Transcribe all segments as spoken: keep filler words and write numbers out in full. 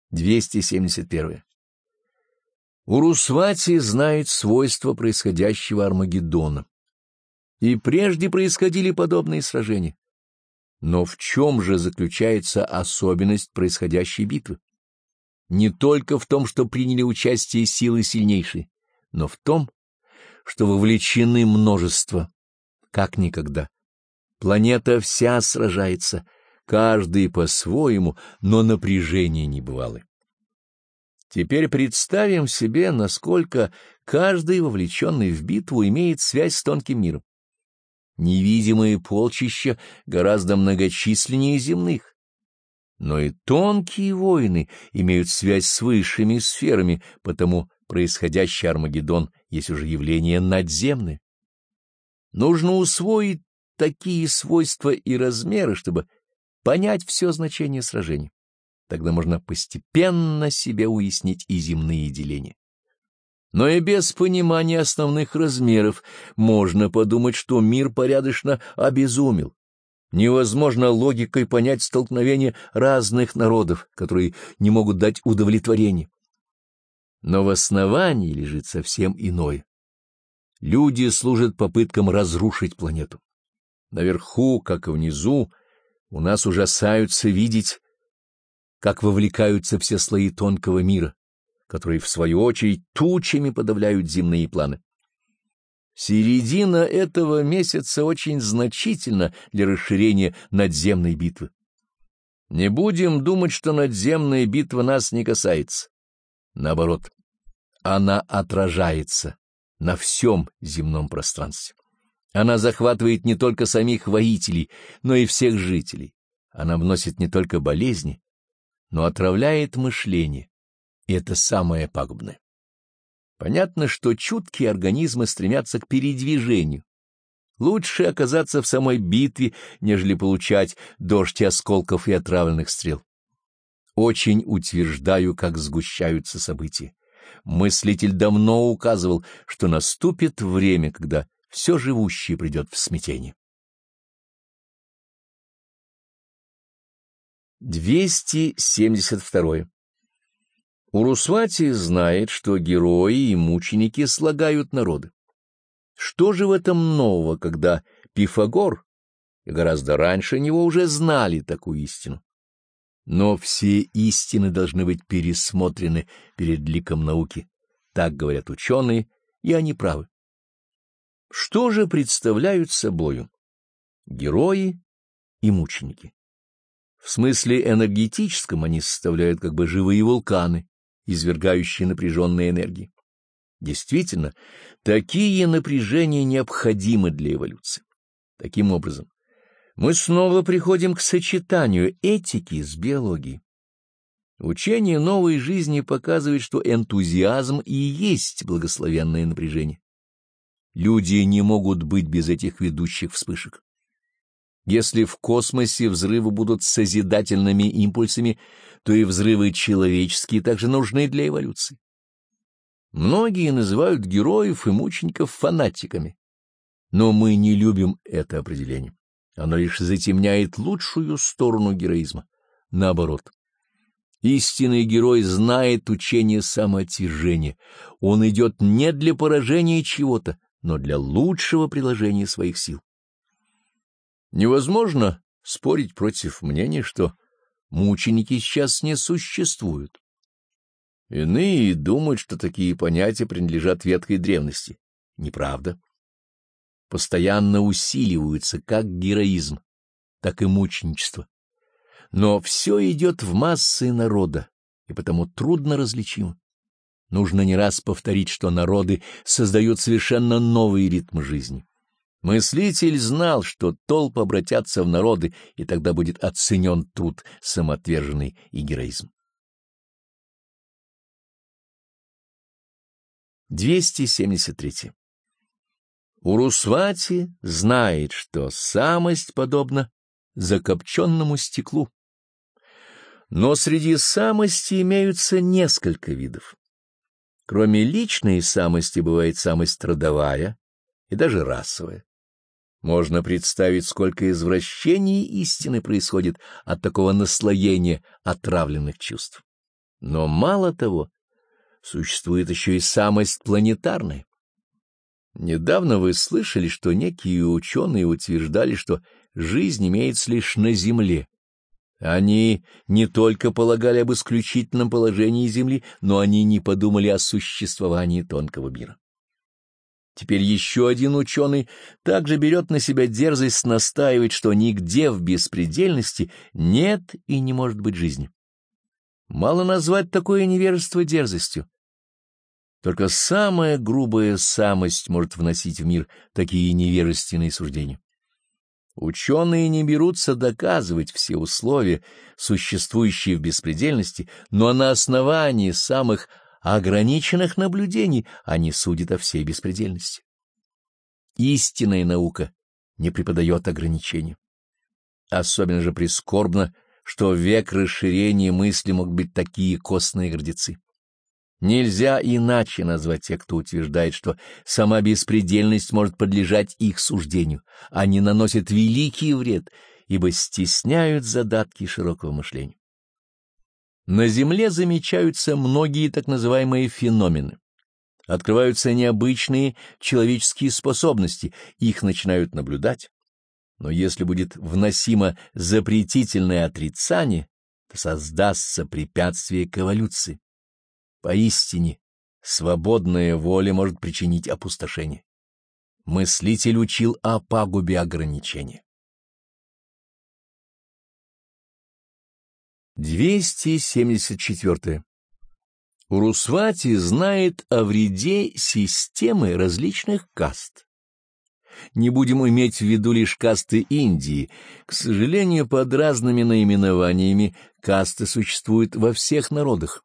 двести семьдесят один. Урусвати знает свойства происходящего Армагеддона. И прежде происходили подобные сражения. Но в чем же заключается особенность происходящей битвы? Не только в том, что приняли участие силы сильнейшие, но в том, что вовлечены множество, как никогда. Планета вся сражается, каждый по-своему, но напряжение небывалое. Теперь представим себе, насколько каждый, вовлеченный в битву, имеет связь с тонким миром. Невидимые полчища гораздо многочисленнее земных. Но и тонкие воины имеют связь с высшими сферами, потому происходящий Армагеддон есть уже явление надземное. Нужно усвоить такие свойства и размеры, чтобы понять все значение сражения. Тогда можно постепенно себе уяснить и земные деления. Но и без понимания основных размеров можно подумать, что мир порядочно обезумел. Невозможно логикой понять столкновение разных народов, которые не могут дать удовлетворения. Но в основании лежит совсем иное. Люди служат попыткам разрушить планету. Наверху, как и внизу, у нас ужасаются видеть, как вовлекаются все слои тонкого мира, которые, в свою очередь, тучами подавляют земные планы. Середина этого месяца очень значительна для расширения надземной битвы. Не будем думать, что надземная битва нас не касается. Наоборот, она отражается на всем земном пространстве. Она захватывает не только самих воителей, но и всех жителей. Она вносит не только болезни, но отравляет мышление, и это самое пагубное. Понятно, что чуткие организмы стремятся к передвижению. Лучше оказаться в самой битве, нежели получать дождь осколков и отравленных стрел. Очень утверждаю, как сгущаются события. Мыслитель давно указывал, что наступит время, когда все живущее придет в смятение. двести семьдесят два. Урусвати знает, что герои и мученики слагают народы. Что же в этом нового, когда Пифагор и гораздо раньше него уже знали такую истину? Но все истины должны быть пересмотрены перед ликом науки. Так говорят ученые, и они правы. Что же представляют собою герои и мученики? В смысле энергетическом они составляют как бы живые вулканы, извергающие напряженные энергии. Действительно, такие напряжения необходимы для эволюции. Таким образом, мы снова приходим к сочетанию этики с биологией. Учение новой жизни показывает, что энтузиазм и есть благословенное напряжение. Люди не могут быть без этих ведущих вспышек. Если в космосе взрывы будут созидательными импульсами, то и взрывы человеческие также нужны для эволюции. Многие называют героев и мучеников фанатиками, но мы не любим это определение. Оно лишь затемняет лучшую сторону героизма. Наоборот, истинный герой знает учение самоотвержения. Он идет не для поражения чего-то, но для лучшего приложения своих сил. Невозможно спорить против мнения, что мученики сейчас не существуют. Иные думают, что такие понятия принадлежат ветхой древности. Неправда. Постоянно усиливаются как героизм, так и мученичество. Но все идет в массы народа, и потому трудно различимо. Нужно не раз повторить, что народы создают совершенно новый ритм жизни. Мыслитель знал, что толпы обратятся в народы, и тогда будет оценен труд самоотверженный и героизм. двести семьдесят три. Урусвати знает, что самость подобна закопченному стеклу. Но среди самости имеются несколько видов. Кроме личной самости бывает самость родовая и даже расовая. Можно представить, сколько извращений истины происходит от такого наслоения отравленных чувств. Но мало того, существует еще и самость планетарная. Недавно вы слышали, что некие ученые утверждали, что жизнь имеется лишь на Земле. Они не только полагали об исключительном положении Земли, но они не подумали о существовании тонкого мира. Теперь еще один ученый также берет на себя дерзость настаивать, что нигде в беспредельности нет и не может быть жизни. Мало назвать такое невежество дерзостью. Только самая грубая самость может вносить в мир такие невежественные суждения. Ученые не берутся доказывать все условия, существующие в беспредельности, но на основании самых ограниченных наблюдений они судят о всей беспредельности. Истинная наука не преподает ограничений. Особенно же прискорбно, что в век расширения мысли могут быть такие костные гордецы. Нельзя иначе назвать тех, кто утверждает, что сама беспредельность может подлежать их суждению. Они наносят великий вред, ибо стесняют задатки широкого мышления. На Земле замечаются многие так называемые феномены. Открываются необычные человеческие способности, их начинают наблюдать. Но если будет вносимо запретительное отрицание, то создастся препятствие к эволюции. Поистине, свободная воля может причинить опустошение. Мыслитель учил о пагубе ограничения. двести семьдесят четыре. Урусвати знает о вреде системы различных каст. Не будем иметь в виду лишь касты Индии. К сожалению, под разными наименованиями касты существуют во всех народах.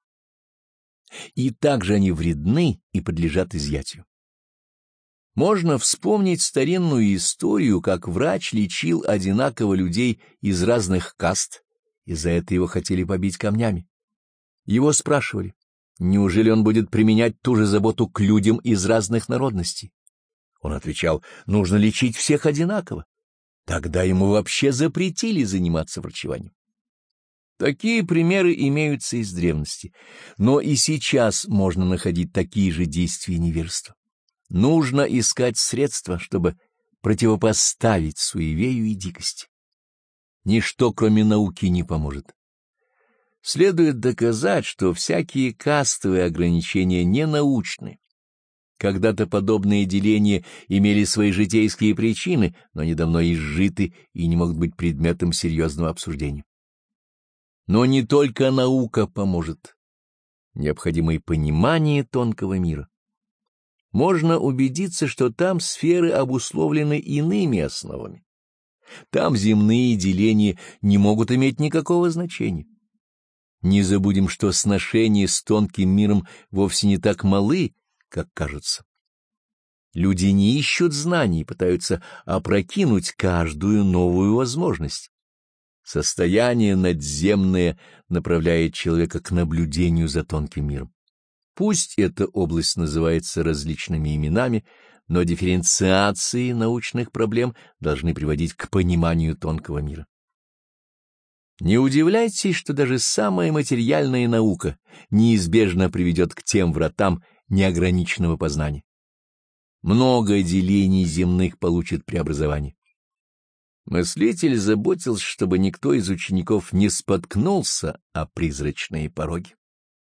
И также они вредны и подлежат изъятию. Можно вспомнить старинную историю, как врач лечил одинаково людей из разных каст, и за это его хотели побить камнями. Его спрашивали, неужели он будет применять ту же заботу к людям из разных народностей? Он отвечал, нужно лечить всех одинаково. Тогда ему вообще запретили заниматься врачеванием. Такие примеры имеются из древности, но и сейчас можно находить такие же действия невежества. Нужно искать средства, чтобы противопоставить суеверию и дикости. Ничто, кроме науки, не поможет. Следует доказать, что всякие кастовые ограничения ненаучны. Когда-то подобные деления имели свои житейские причины, но они давно изжиты и не могут быть предметом серьезного обсуждения. Но не только наука поможет. Необходимо и понимание тонкого мира. Можно убедиться, что там сферы обусловлены иными основами. Там земные деления не могут иметь никакого значения. Не забудем, что сношения с тонким миром вовсе не так малы, как кажется. Люди не ищут знаний и пытаются опрокинуть каждую новую возможность. Состояние надземное направляет человека к наблюдению за тонким миром. Пусть эта область называется различными именами, но дифференциации научных проблем должны приводить к пониманию тонкого мира. Не удивляйтесь, что даже самая материальная наука неизбежно приведет к тем вратам неограниченного познания. Много делений земных получит преобразование. Мыслитель заботился, чтобы никто из учеников не споткнулся о призрачные пороги.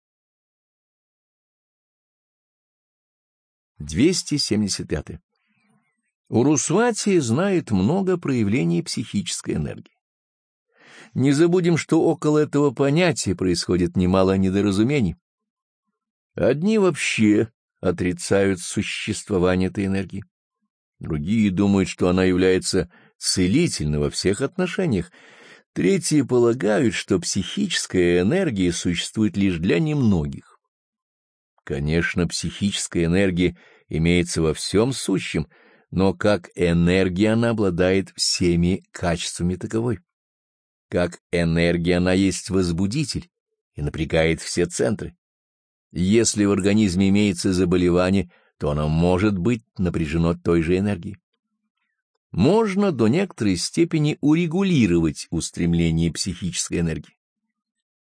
двести семьдесят пять. Урусвати знает много проявлений психической энергии. Не забудем, что около этого понятия происходит немало недоразумений. Одни вообще отрицают существование этой энергии. Другие думают, что она является целительной во всех отношениях. Третьи полагают, что психическая энергия существует лишь для немногих. Конечно, психическая энергия имеется во всем сущем, но как энергия она обладает всеми качествами таковой. Как энергия она есть возбудитель и напрягает все центры. Если в организме имеется заболевание, то оно может быть напряжено той же энергией. Можно до некоторой степени урегулировать устремление психической энергии.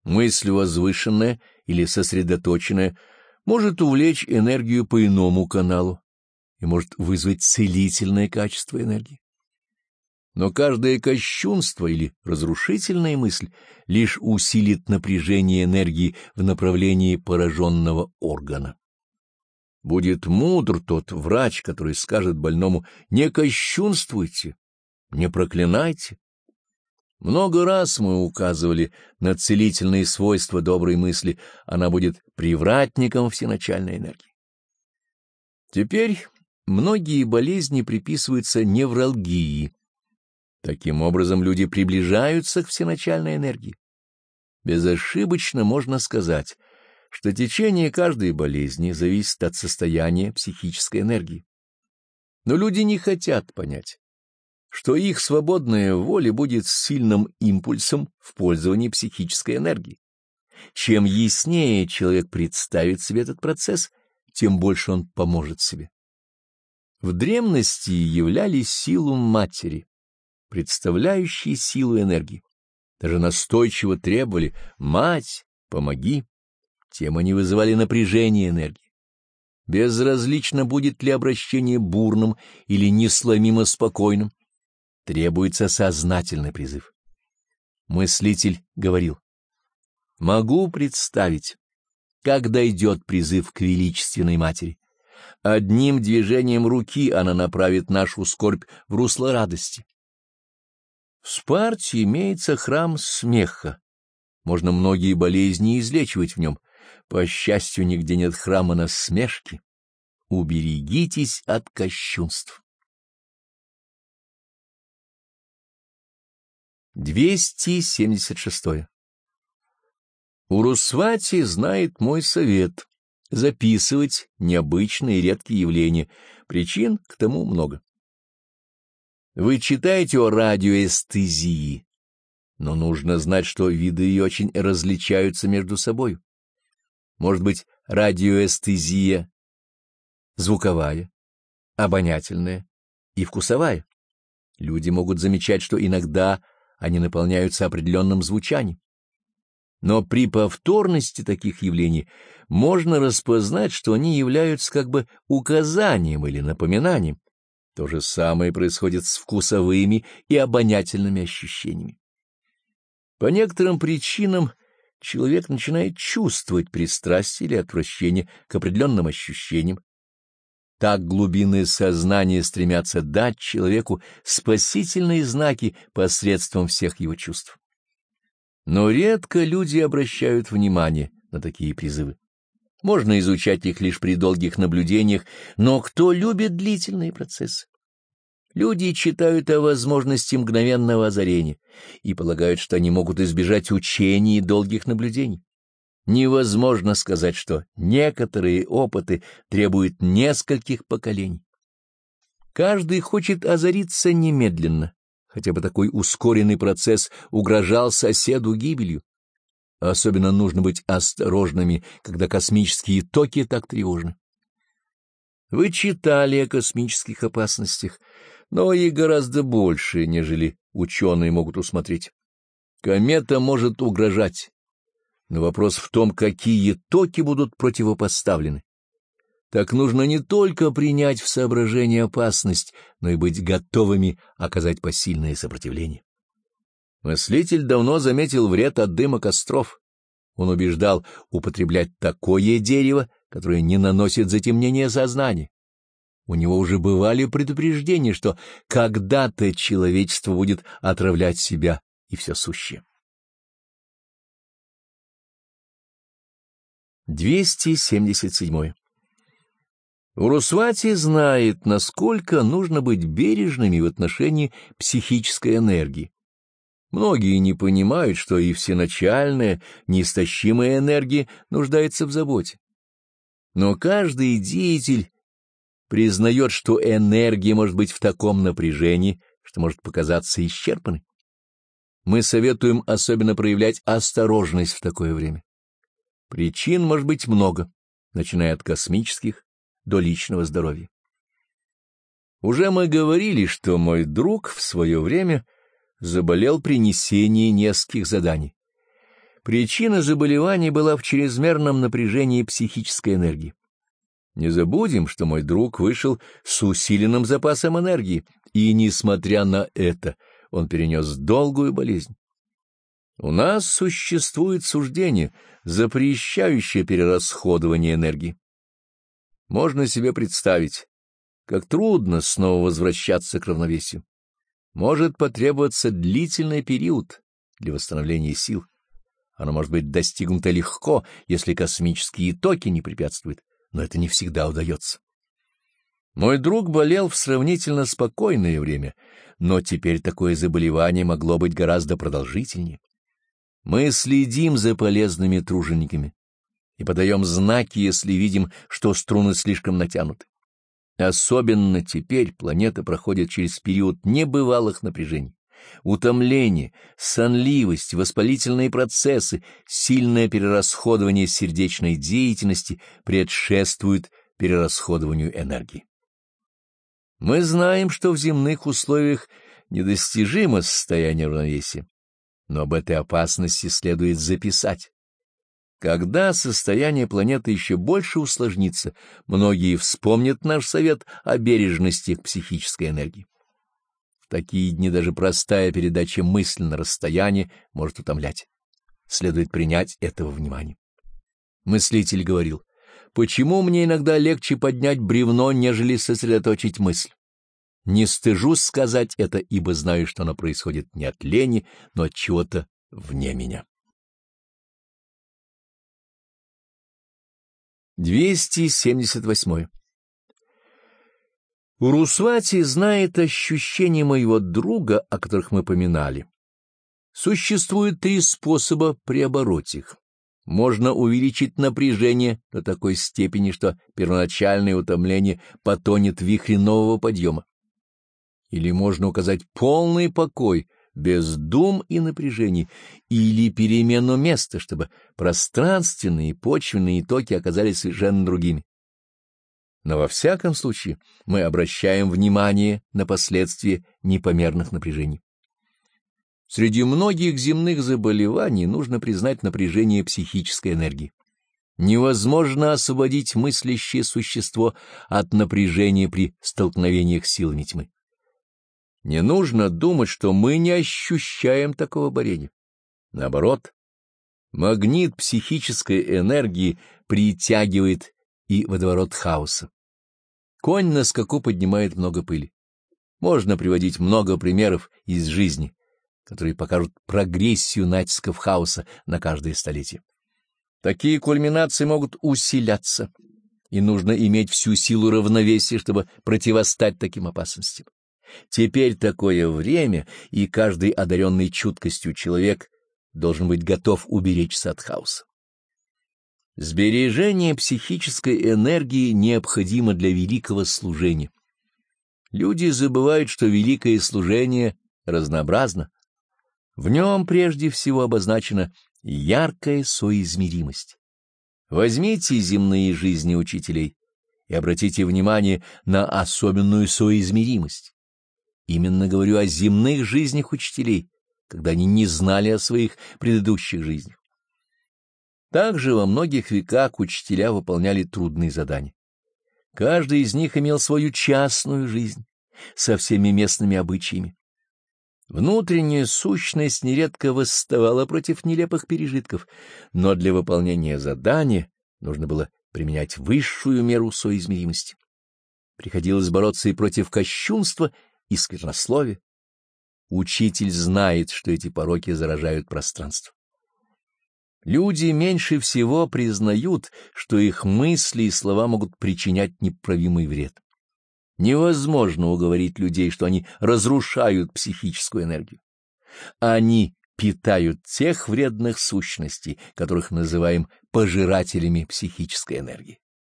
Мысль возвышенная или сосредоточенная может увлечь энергию по иному каналу и может вызвать целительное качество энергии. Но каждое кощунство или разрушительная мысль лишь усилит напряжение энергии в направлении пораженного органа. Будет мудр тот врач, который скажет больному: «Не кощунствуйте, не проклинайте». Много раз мы указывали на целительные свойства доброй мысли, она будет привратником всеначальной энергии. Теперь многие болезни приписываются невралгии. Таким образом, люди приближаются к всеначальной энергии. Безошибочно можно сказать, что течение каждой болезни зависит от состояния психической энергии. Но люди не хотят понять, что их свободная воля будет сильным импульсом в пользовании психической энергией. Чем яснее человек представит себе этот процесс, тем больше он поможет себе. В древности являли силу матери, представляющие силу энергии. Даже настойчиво требовали: «Мать, помоги». Тем они вызывали напряжение энергии. Безразлично, будет ли обращение бурным или несломимо спокойным, требуется сознательный призыв. Мыслитель говорил: «Могу представить, как дойдет призыв к величественной матери. Одним движением руки она направит нашу скорбь в русло радости». В Спарте имеется храм смеха. Можно многие болезни излечивать в нем. По счастью, нигде нет храма насмешки. Уберегитесь от кощунств. двести семьдесят шесть. Урусвати знает мой совет — записывать необычные и редкие явления. Причин к тому много. Вы читаете о радиоэстезии, но нужно знать, что виды ее очень различаются между собой. Может быть, радиоэстезия звуковая, обонятельная и вкусовая. Люди могут замечать, что иногда они наполняются определенным звучанием. Но при повторности таких явлений можно распознать, что они являются как бы указанием или напоминанием. То же самое происходит с вкусовыми и обонятельными ощущениями. По некоторым причинам человек начинает чувствовать пристрастие или отвращение к определенным ощущениям. Так глубины сознания стремятся дать человеку спасительные знаки посредством всех его чувств. Но редко люди обращают внимание на такие призывы. Можно изучать их лишь при долгих наблюдениях, но кто любит длительные процессы? Люди читают о возможности мгновенного озарения и полагают, что они могут избежать учений и долгих наблюдений. Невозможно сказать, что некоторые опыты требуют нескольких поколений. Каждый хочет озариться немедленно, хотя бы такой ускоренный процесс угрожал соседу гибелью. Особенно нужно быть осторожными, когда космические токи так тревожны. Вы читали о космических опасностях, но и гораздо больше, нежели ученые могут усмотреть. Комета может угрожать, но вопрос в том, какие токи будут противопоставлены. Так нужно не только принять в соображение опасность, но и быть готовыми оказать посильное сопротивление. Мыслитель давно заметил вред от дыма костров. Он убеждал употреблять такое дерево, которое не наносит затемнения сознания. У него уже бывали предупреждения, что когда-то человечество будет отравлять себя и все сущее. двести семьдесят семь. Урусвати знает, насколько нужно быть бережными в отношении психической энергии. Многие не понимают, что и всеначальная, неистощимая энергия нуждается в заботе. Но каждый деятель признает, что энергия может быть в таком напряжении, что может показаться исчерпанной. Мы советуем особенно проявлять осторожность в такое время. Причин может быть много, начиная от космических до личного здоровья. Уже мы говорили, что мой друг в свое время заболел при несении нескольких заданий. Причина заболеваний была в чрезмерном напряжении психической энергии. Не забудем, что мой друг вышел с усиленным запасом энергии, и, несмотря на это, он перенес долгую болезнь. У нас существует суждение, запрещающее перерасходование энергии. Можно себе представить, как трудно снова возвращаться к равновесию. Может потребоваться длительный период для восстановления сил. Оно может быть достигнуто легко, если космические токи не препятствуют, но это не всегда удается. Мой друг болел в сравнительно спокойное время, но теперь такое заболевание могло быть гораздо продолжительнее. Мы следим за полезными тружениками и подаем знаки, если видим, что струны слишком натянуты. Особенно теперь планета проходит через период небывалых напряжений. Утомление, сонливость, воспалительные процессы, сильное перерасходование сердечной деятельности предшествуют перерасходованию энергии. Мы знаем, что в земных условиях недостижимо состояние равновесия, но об этой опасности следует записать. Когда состояние планеты еще больше усложнится, многие вспомнят наш совет о бережности к психической энергии. В такие дни даже простая передача мысли на расстоянии может утомлять. Следует принять этого внимание. Мыслитель говорил: «Почему мне иногда легче поднять бревно, нежели сосредоточить мысль? Не стыжусь сказать это, ибо знаю, что оно происходит не от лени, но от чего-то вне меня». двести семьдесят восьмой. Урусвати знает ощущения моего друга, о которых мы поминали. Существует три способа преобороть их. Можно увеличить напряжение до такой степени, что первоначальное утомление потонет в вихре нового подъема. Или можно указать полный покой, без дум и напряжений, или перемену места, чтобы пространственные и почвенные токи оказались совершенно другими. Но во всяком случае мы обращаем внимание на последствия непомерных напряжений. Среди многих земных заболеваний нужно признать напряжение психической энергии. Невозможно освободить мыслящее существо от напряжения при столкновениях с силами тьмы. Не нужно думать, что мы не ощущаем такого борения. Наоборот, магнит психической энергии притягивает и водоворот хаоса. Конь на скаку поднимает много пыли. Можно приводить много примеров из жизни, которые покажут прогрессию натисков хаоса на каждое столетие. Такие кульминации могут усиляться, и нужно иметь всю силу равновесия, чтобы противостать таким опасностям. Теперь такое время, и каждый одаренный чуткостью человек должен быть готов уберечься от хаоса. Сбережение психической энергии необходимо для великого служения. Люди забывают, что великое служение разнообразно. В нем прежде всего обозначена яркая соизмеримость. Возьмите земные жизни учителей и обратите внимание на особенную соизмеримость. Именно говорю о земных жизнях учителей, когда они не знали о своих предыдущих жизнях. Также во многих веках учителя выполняли трудные задания. Каждый из них имел свою частную жизнь со всеми местными обычаями. Внутренняя сущность нередко восставала против нелепых пережитков, но для выполнения задания нужно было применять высшую меру соизмеримости. Приходилось бороться и против кощунства и сквернословия. Учитель знает, что эти пороки заражают пространство. Люди меньше всего признают, что их мысли и слова могут причинять непоправимый вред. Невозможно уговорить людей, что они разрушают психическую энергию. Они питают тех вредных сущностей, которых называем пожирателями психической энергии.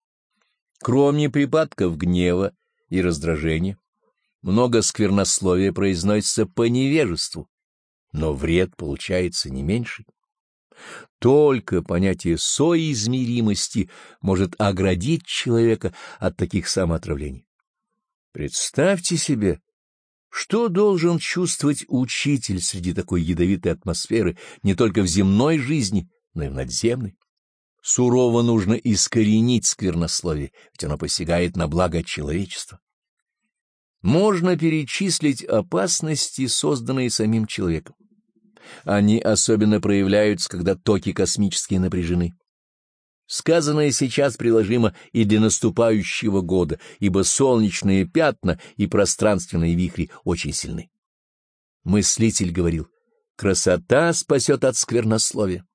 Кроме припадков гнева и раздражения, много сквернословия произносится по невежеству, но вред получается не меньший. Только понятие соизмеримости может оградить человека от таких самоотравлений. Представьте себе, Что должен чувствовать учитель среди такой ядовитой атмосферы не только в земной жизни, но и в надземной? Сурово нужно искоренить сквернословие, ведь оно посягает на благо человечества. Можно перечислить опасности, созданные самим человеком. Они особенно проявляются, когда токи космические напряжены. Сказанное сейчас приложимо и для наступающего года, ибо солнечные пятна и пространственные вихри очень сильны. Мыслитель говорил: красота спасет от сквернословия.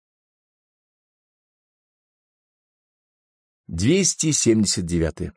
двести семьдесят девять.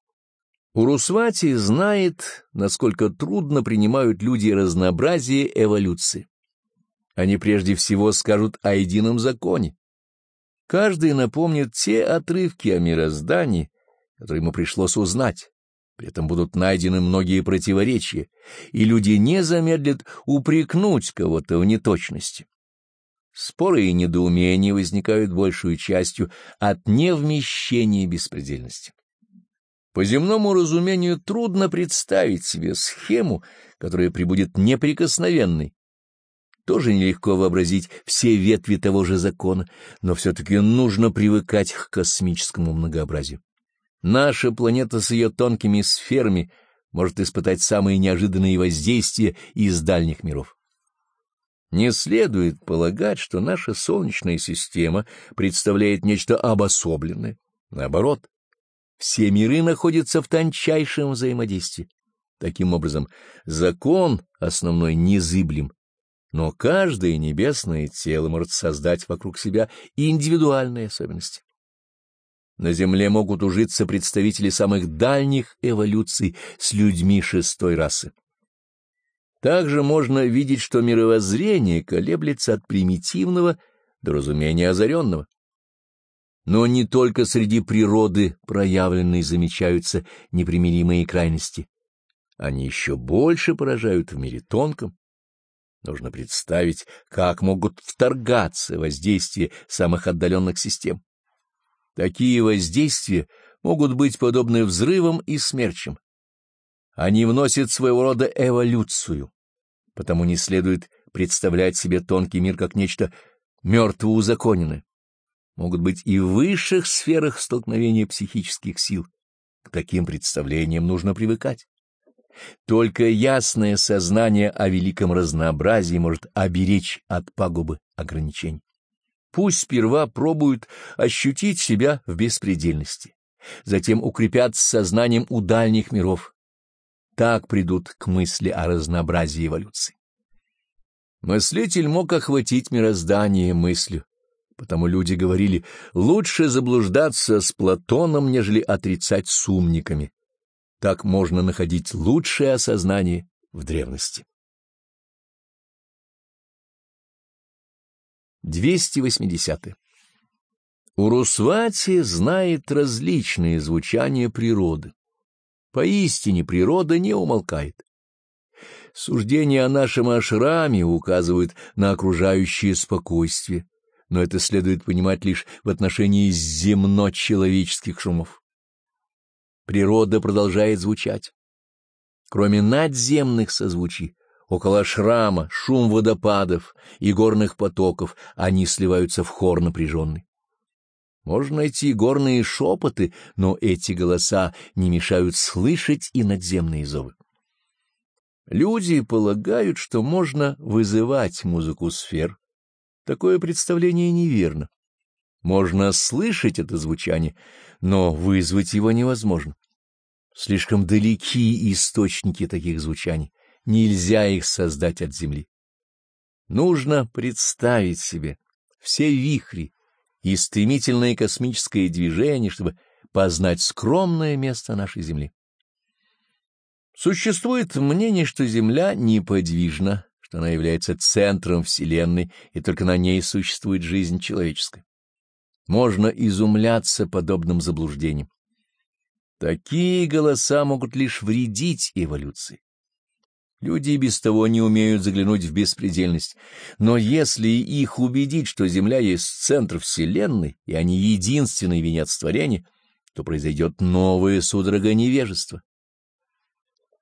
Урусвати знает, насколько трудно принимают люди разнообразие эволюции. Они прежде всего скажут о едином законе. Каждый напомнит те отрывки о мироздании, которые ему пришлось узнать. При этом будут найдены многие противоречия, и люди не замедлят упрекнуть кого-то в неточности. Споры и недоумения возникают большую частью от невмещения беспредельности. По земному разумению трудно представить себе схему, которая пребудет неприкосновенной. Тоже нелегко вообразить все ветви того же закона, но все-таки нужно привыкать к космическому многообразию. Наша планета с ее тонкими сферами может испытать самые неожиданные воздействия из дальних миров. Не следует полагать, что наша Солнечная система представляет нечто обособленное. Наоборот, все миры находятся в тончайшем взаимодействии. Таким образом, закон основной незыблем, но каждое небесное тело может создать вокруг себя индивидуальные особенности. На Земле могут ужиться представители самых дальних эволюций с людьми шестой расы. Также можно видеть, что мировоззрение колеблется от примитивного до разумения озаренного. Но не только среди природы проявленной замечаются непримиримые крайности. Они еще больше поражают в мире тонком. Нужно представить, как могут вторгаться воздействия самых отдаленных систем. Такие воздействия могут быть подобны взрывам и смерчам. Они вносят своего рода эволюцию, потому не следует представлять себе тонкий мир как нечто мертвоузаконенное. Могут быть и в высших сферах столкновения психических сил. К таким представлениям нужно привыкать. Только ясное сознание о великом разнообразии может оберечь от пагубы ограничений. Пусть сперва пробуют ощутить себя в беспредельности, затем укрепятся сознанием у дальних миров. Так придут к мысли о разнообразии эволюции. Мыслитель мог охватить мироздание мыслью, потому люди говорили: лучше заблуждаться с Платоном, нежели отрицать с умниками. Так можно находить лучшее осознание в древности. двести восьмидесятое. Урусвати знает различные звучания природы. Поистине природа не умолкает. Суждения о нашем ашраме указывают на окружающее спокойствие, но это следует понимать лишь в отношении земно-человеческих шумов. Природа продолжает звучать. Кроме надземных созвучий, около ашрама шум водопадов и горных потоков, они сливаются в хор напряженный. Можно найти горные шепоты, но эти голоса не мешают слышать и надземные зовы. Люди полагают, что можно вызывать музыку сфер. Такое представление неверно. Можно слышать это звучание, но вызвать его невозможно. Слишком далеки источники таких звучаний, нельзя их создать от земли. Нужно представить себе все вихри и стремительное космическое движение, чтобы познать скромное место нашей Земли. Существует мнение, что Земля неподвижна, что она является центром Вселенной, и только на ней существует жизнь человеческая. Можно изумляться подобным заблуждениям. Такие голоса могут лишь вредить эволюции. Люди и без того не умеют заглянуть в беспредельность, но если их убедить, что Земля есть центр Вселенной, и они единственный венец творения, то произойдет новая судорога невежества.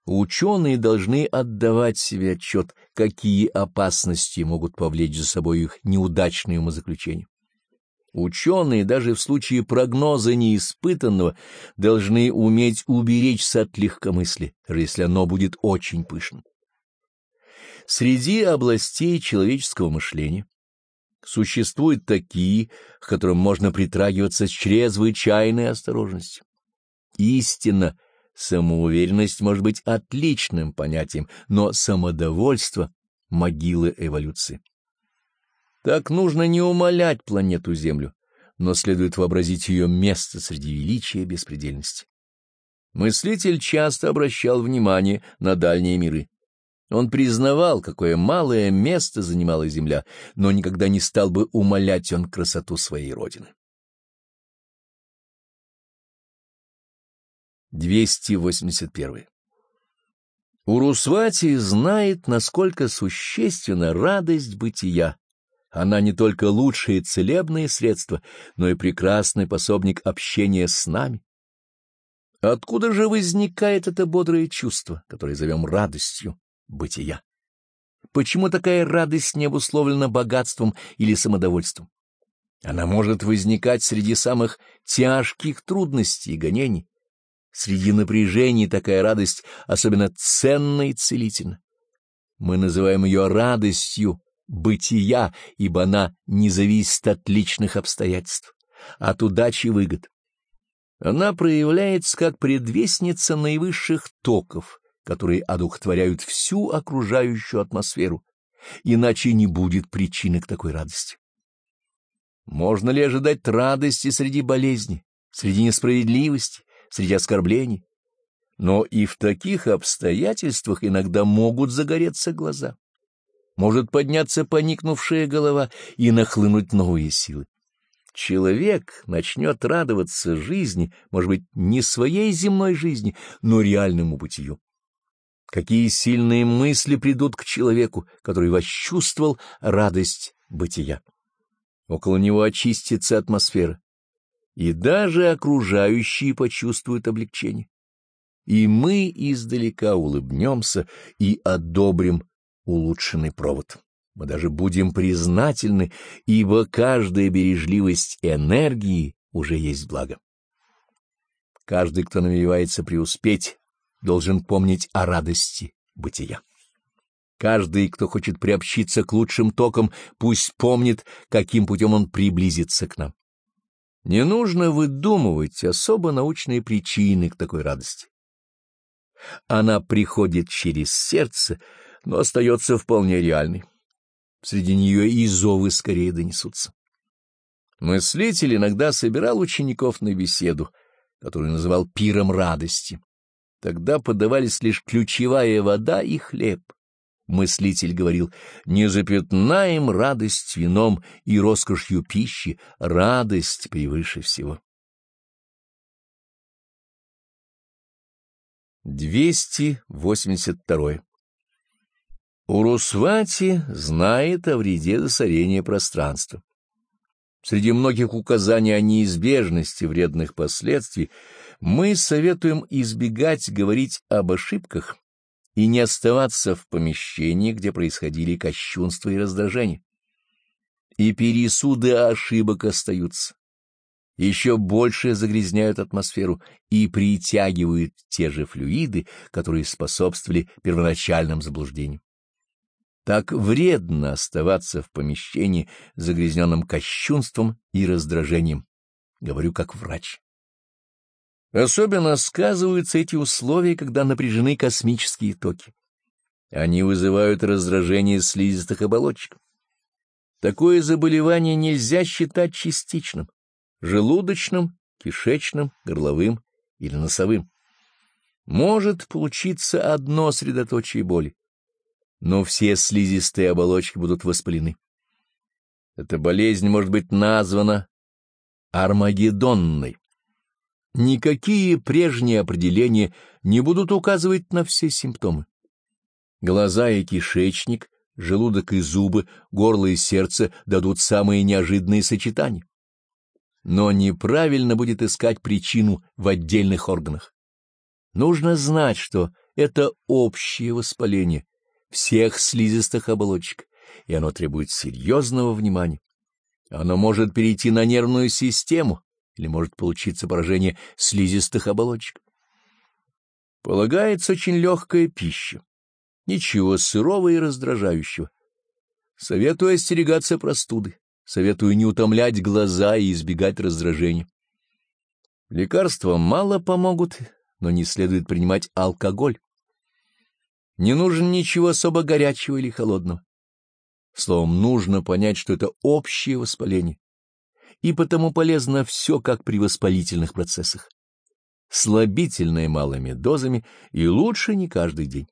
Ученые должны отдавать себе отчет, какие опасности могут повлечь за собой их неудачные умозаключения. Ученые даже в случае прогноза неиспытанного должны уметь уберечься от легкомыслия, даже если оно будет очень пышным. Среди областей человеческого мышления существуют такие, к которым можно притрагиваться с чрезвычайной осторожностью. Истинно, самоуверенность может быть отличным понятием, но самодовольство — могила эволюции. Так нужно не умалять планету Землю, но следует вообразить ее место среди величия и беспредельности. Мыслитель часто обращал внимание на дальние миры. Он признавал, какое малое место занимала Земля, но никогда не стал бы умалять он красоту своей родины. двести восемьдесят один. Урусвати знает, насколько существенна радость бытия. Она не только лучшее целебное средство, но и прекрасный пособник общения с нами. Откуда же возникает это бодрое чувство, которое зовем радостью бытия? Почему такая радость не обусловлена богатством или самодовольством? Она может возникать среди самых тяжких трудностей и гонений. Среди напряжений такая радость особенно ценна и целительна. Мы называем ее радостью бытия, ибо она не зависит от личных обстоятельств, от удачи и выгод. Она проявляется как предвестница наивысших токов, которые одухотворяют всю окружающую атмосферу, иначе не будет причины к такой радости. Можно ли ожидать радости среди болезни, среди несправедливости, среди оскорблений? Но и в таких обстоятельствах иногда могут загореться глаза, может подняться поникнувшая голова и нахлынуть новые силы. Человек начнет радоваться жизни, может быть, не своей земной жизни, но реальному бытию. Какие сильные мысли придут к человеку, который восчувствовал радость бытия. Около него очистится атмосфера, и даже окружающие почувствуют облегчение. И мы издалека улыбнемся и одобрим улучшенный провод. Мы даже будем признательны, ибо каждая бережливость энергии уже есть благо. Каждый, кто намеревается преуспеть, должен помнить о радости бытия. Каждый, кто хочет приобщиться к лучшим токам, пусть помнит, каким путем он приблизится к нам. Не нужно выдумывать особо научные причины к такой радости. Она приходит через сердце, но остается вполне реальной. Среди нее и зовы скорее донесутся. Мыслитель иногда собирал учеников на беседу, которую называл пиром радости. Тогда подавались лишь ключевая вода и хлеб. Мыслитель говорил: «Не запятнаем радость вином и роскошью пищи, радость превыше всего». двести восемьдесят два. Урусвати знает о вреде засорения пространства. Среди многих указаний о неизбежности вредных последствий мы советуем избегать говорить об ошибках и не оставаться в помещении, где происходили кощунства и раздражения. И пересуды ошибок остаются. Еще больше загрязняют атмосферу и притягивают те же флюиды, которые способствовали первоначальным заблуждениям. Так вредно оставаться в помещении, загрязненном кощунством и раздражением, говорю как врач. Особенно сказываются эти условия, когда напряжены космические токи. Они вызывают раздражение слизистых оболочек. Такое заболевание нельзя считать частичным, желудочным, кишечным, горловым или носовым. Может получиться одно средоточие боли, но все слизистые оболочки будут воспалены. Эта болезнь может быть названа армагеддонной. Никакие прежние определения не будут указывать на все симптомы. Глаза и кишечник, желудок и зубы, горло и сердце дадут самые неожиданные сочетания. Но неправильно будет искать причину в отдельных органах. Нужно знать, что это общее воспаление всех слизистых оболочек, и оно требует серьезного внимания. Оно может перейти на нервную систему, или может получиться поражение слизистых оболочек. Полагается очень легкая пища, ничего сырого и раздражающего. Советую остерегаться простуды, советую не утомлять глаза и избегать раздражения. Лекарства мало помогут, но не следует принимать алкоголь. Не нужно ничего особо горячего или холодного. Словом, нужно понять, что это общее воспаление, и потому полезно все, как при воспалительных процессах. Слабительное малыми дозами и лучше не каждый день.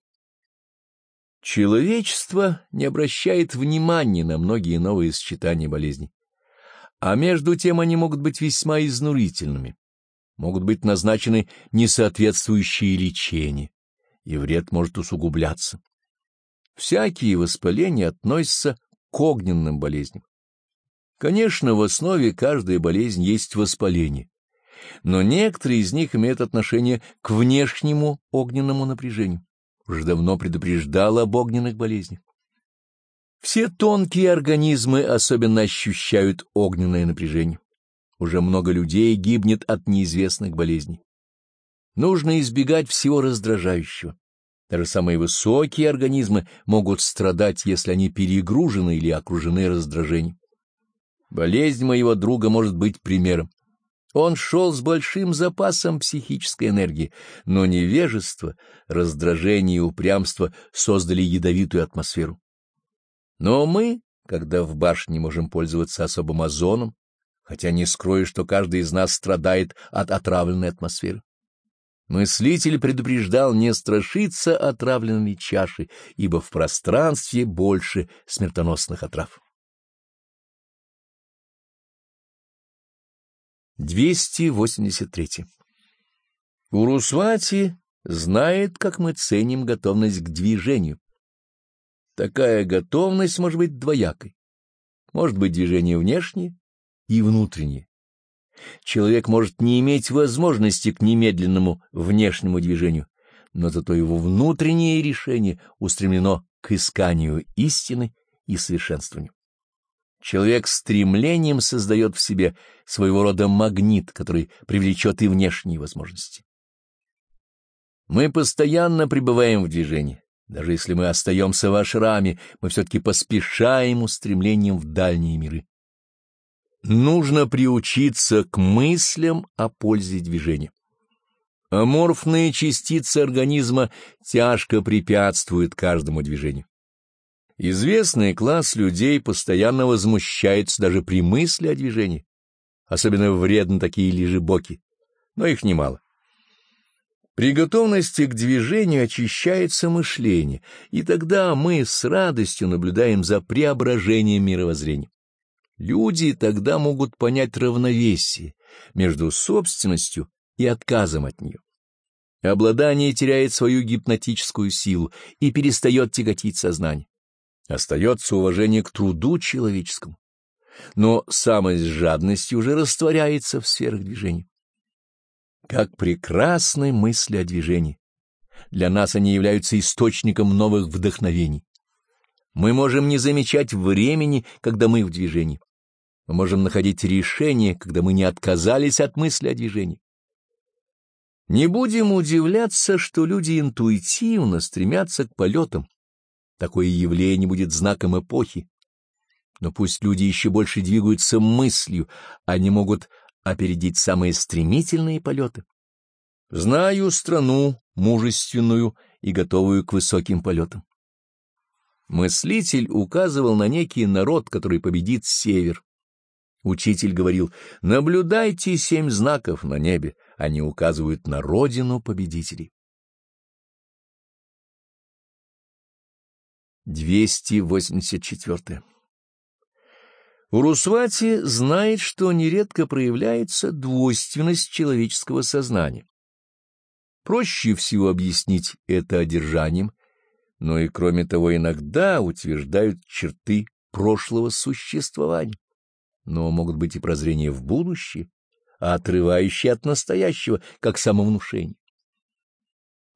Человечество не обращает внимания на многие новые сочетания болезней, а между тем они могут быть весьма изнурительными, могут быть назначены несоответствующие лечения, и вред может усугубляться. Всякие воспаления относятся к огненным болезням. Конечно, в основе каждой болезни есть воспаление, но некоторые из них имеют отношение к внешнему огненному напряжению. Уже давно предупреждал об огненных болезнях. Все тонкие организмы особенно ощущают огненное напряжение. Уже много людей гибнет от неизвестных болезней. Нужно избегать всего раздражающего. Даже самые высокие организмы могут страдать, если они перегружены или окружены раздражением. Болезнь моего друга может быть примером. Он шел с большим запасом психической энергии, но невежество, раздражение и упрямство создали ядовитую атмосферу. Но мы, когда в башне, можем пользоваться особым озоном, хотя не скрою, что каждый из нас страдает от отравленной атмосферы. Мыслитель предупреждал не страшиться отравленной чаши, ибо в пространстве больше смертоносных отрав. двести восемьдесят три. Урусвати знает, как мы ценим готовность к движению. Такая готовность может быть двоякой. Может быть движение внешнее и внутреннее. Человек может не иметь возможности к немедленному внешнему движению, но зато его внутреннее решение устремлено к исканию истины и совершенствованию. Человек стремлением создает в себе своего рода магнит, который привлечет и внешние возможности. Мы постоянно пребываем в движении. Даже если мы остаемся в ашраме, мы все-таки поспешаем устремлением в дальние миры. Нужно приучиться к мыслям о пользе движения. Аморфные частицы организма тяжко препятствуют каждому движению. Известный класс людей постоянно возмущается даже при мысли о движении. Особенно вредны такие лежебоки, но их немало. При готовности к движению очищается мышление, и тогда мы с радостью наблюдаем за преображением мировоззрения. Люди тогда могут понять равновесие между собственностью и отказом от нее. Обладание теряет свою гипнотическую силу и перестает тяготить сознание. Остается уважение к труду человеческому, но самость с жадностью уже растворяется в сферах движения. Как прекрасны мысли о движении! Для нас они являются источником новых вдохновений. Мы можем не замечать времени, когда мы в движении. Мы можем находить решение, когда мы не отказались от мысли о движении. Не будем удивляться, что люди интуитивно стремятся к полетам. Такое явление будет знаком эпохи. Но пусть люди еще больше двигаются мыслью, они могут опередить самые стремительные полеты. Знаю страну мужественную и готовую к высоким полетам. Мыслитель указывал на некий народ, который победит север. Учитель говорил: наблюдайте семь знаков на небе, они указывают на родину победителей. двести восемьдесят четыре. Урусвати знает, что нередко проявляется двойственность человеческого сознания. Проще всего объяснить это одержанием, но и кроме того иногда утверждают черты прошлого существования. Но могут быть и прозрения в будущее, отрывающие от настоящего, как самовнушение.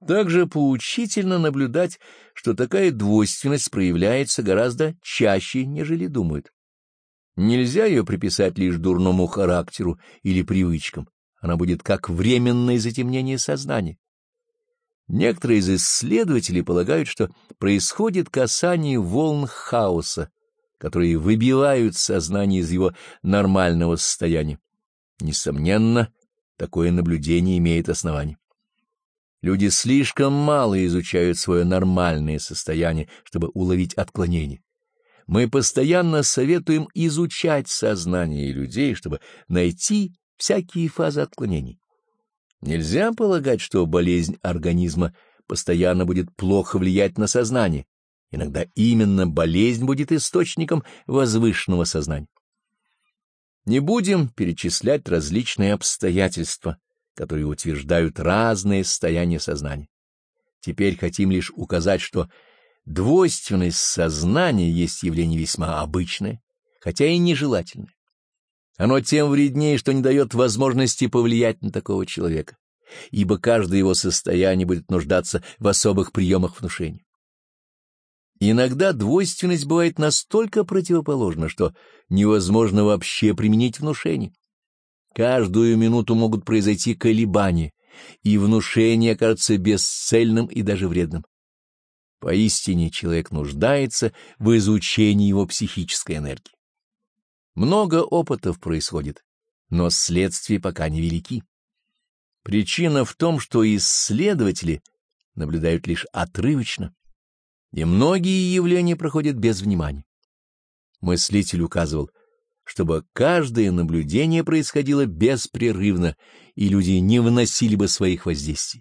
Также поучительно наблюдать, что такая двойственность проявляется гораздо чаще, нежели думают. Нельзя ее приписать лишь дурному характеру или привычкам, она будет как временное затемнение сознания. Некоторые из исследователей полагают, что происходит касание волн хаоса, которые выбивают сознание из его нормального состояния. Несомненно, такое наблюдение имеет основание. Люди слишком мало изучают свое нормальное состояние, чтобы уловить отклонение. Мы постоянно советуем изучать сознание людей, чтобы найти всякие фазы отклонений. Нельзя полагать, что болезнь организма постоянно будет плохо влиять на сознание. Иногда именно болезнь будет источником возвышенного сознания. Не будем перечислять различные обстоятельства, которые утверждают разные состояния сознания. Теперь хотим лишь указать, что двойственность сознания есть явление весьма обычное, хотя и нежелательное. Оно тем вреднее, что не дает возможности повлиять на такого человека, ибо каждое его состояние будет нуждаться в особых приемах внушения. Иногда двойственность бывает настолько противоположна, что невозможно вообще применить внушение. Каждую минуту могут произойти колебания, и внушение окажется бесцельным и даже вредным. Поистине человек нуждается в изучении его психической энергии. Много опытов происходит, но следствия пока невелики. Причина в том, что исследователи наблюдают лишь отрывочно, и многие явления проходят без внимания. Мыслитель указывал, чтобы каждое наблюдение происходило беспрерывно, и люди не выносили бы своих воздействий.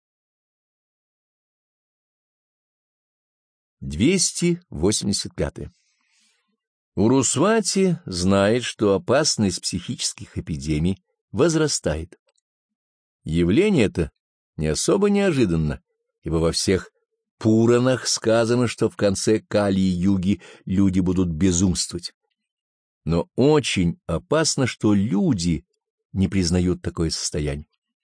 двести восемьдесят пятое. Урусвати знает, что опасность психических эпидемий возрастает. Явление это не особо неожиданно, ибо во всех Пуранах сказано, что в конце Кали-юги люди будут безумствовать. Но очень опасно, что люди не признают такое состояние.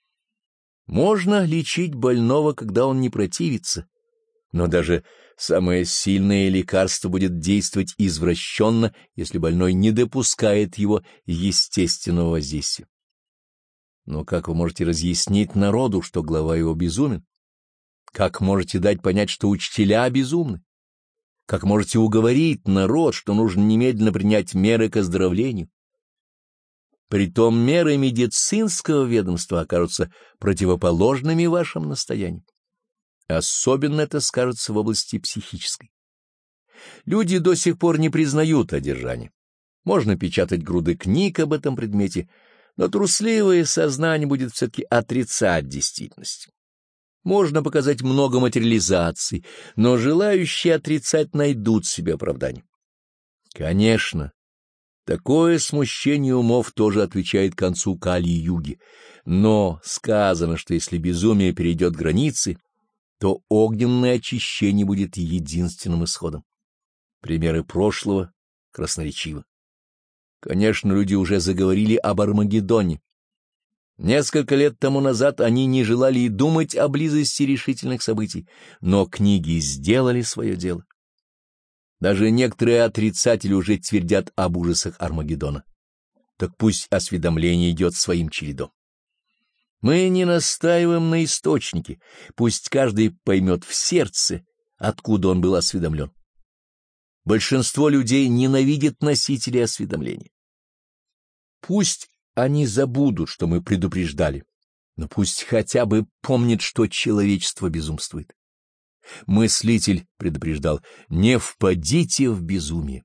Можно лечить больного, когда он не противится, но даже самое сильное лекарство будет действовать извращенно, если больной не допускает его естественного воздействия. Но как вы можете разъяснить народу, что глава его безумен? Как можете дать понять, что учителя безумны? Как можете уговорить народ, что нужно немедленно принять меры к оздоровлению? Притом меры медицинского ведомства окажутся противоположными вашим настояниям. Особенно это скажется в области психической. Люди до сих пор не признают одержание. Можно печатать груды книг об этом предмете, но трусливое сознание будет все-таки отрицать действительность. Можно показать много материализаций, но желающие отрицать найдут себе оправдание. Конечно, такое смущение умов тоже отвечает концу Кали-юги, но сказано, что если безумие перейдет границы, то огненное очищение будет единственным исходом. Примеры прошлого красноречивы. Конечно, люди уже заговорили об Армагеддоне. Несколько лет тому назад они не желали и думать о близости решительных событий, но книги сделали свое дело. Даже некоторые отрицатели уже твердят об ужасах Армагеддона. Так пусть осведомление идет своим чередом. Мы не настаиваем на источнике, пусть каждый поймет в сердце, откуда он был осведомлен. Большинство людей ненавидит носителей осведомления. Пусть они забудут, что мы предупреждали, но пусть хотя бы помнят, что человечество безумствует. Мыслитель предупреждал: не впадите в безумие.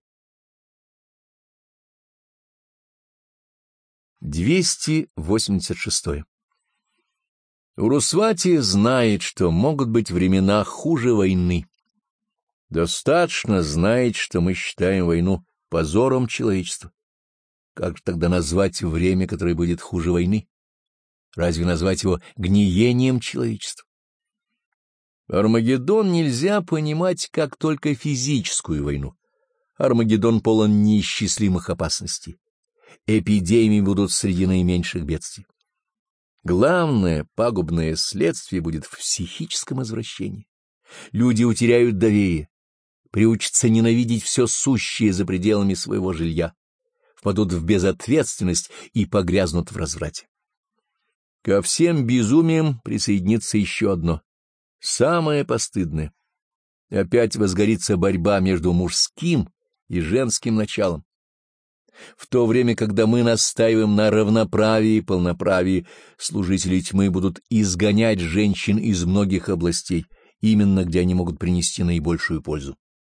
двести восемьдесят шестое. Урусвати знает, что могут быть времена хуже войны. Достаточно знает, что мы считаем войну позором человечества. Как же тогда назвать время, которое будет хуже войны? Разве назвать его гниением человечества? Армагеддон нельзя понимать как только физическую войну. Армагеддон полон неисчислимых опасностей. Эпидемии будут среди наименьших бедствий. Главное пагубное следствие будет в психическом извращении. Люди утеряют доверие, приучатся ненавидеть все сущее за пределами своего жилья, впадут в безответственность и погрязнут в разврате. Ко всем безумиям присоединится еще одно, самое постыдное. Опять возгорится борьба между мужским и женским началом. В то время, когда мы настаиваем на равноправии и полноправии, служители тьмы будут изгонять женщин из многих областей, именно где они могут принести наибольшую пользу.